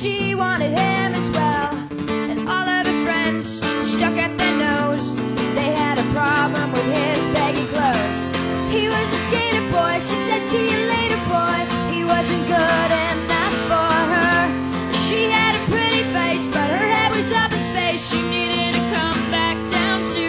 she wanted him as well. And all of her friends stuck at their nose. They had a problem with his baggy clothes. He was a skater boy, she said, see you later, boy. He wasn't good enough for her. She had a pretty face, but her head was up in space. She needed to come back down to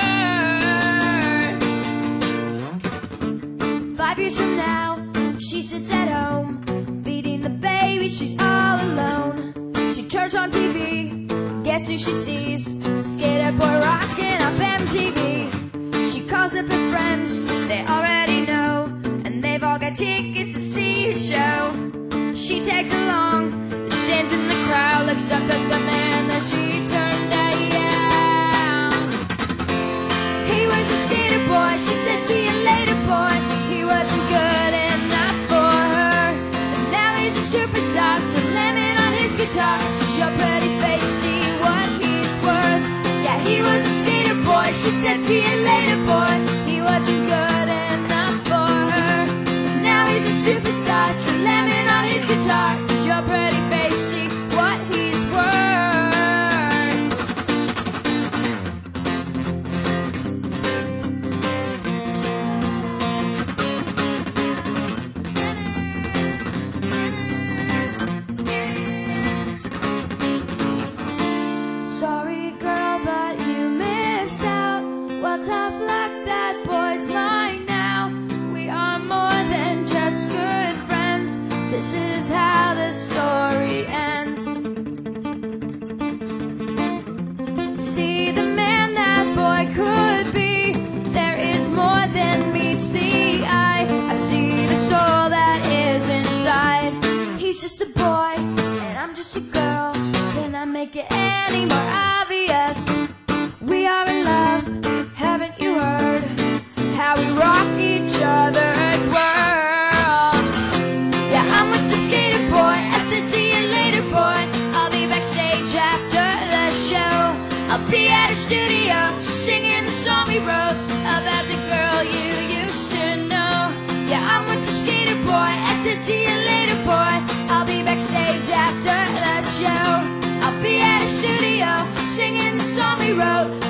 earth. 5 years from now, she sits at home, feeding the baby, she's all alone. She turns on TV, guess who she sees? Skater boy rocking up MTV. She calls up her friends, they already know, and they've all got tickets to see her show. She tags along, stands in the crowd, looks up at the man that she turned down. He was a skater boy, she said, see you later, boy. He wasn't good enough for her, and now he's a superstar, slamming on his guitar. Your pretty face, see what he's worth. Yeah, he was a skater boy, she said, see you later, boy. He wasn't good enough for her, and now he's a superstar, slamming on his guitar. Your pretty face, see what he's worth. Sorry, girl, but you missed out. Well, tough luck, that boy's mine now. We are more than just good friends. This is how the story ends. See the man that boy could be. There is more than meets the eye. I see the soul that is inside. He's just a boy, and I'm just a girl. Can I make it any more obvious? We are in love, haven't you heard? How we rock each other's world. Yeah, I'm with the skater boy, I said see you later, boy. I'll be backstage after the show. I'll be at a studio, singing the song we wrote about the girl you used to know. Yeah, I'm with the skater boy, I said see you later, boy. I'll be backstage after the show. I'll be at a studio, singing the song we wrote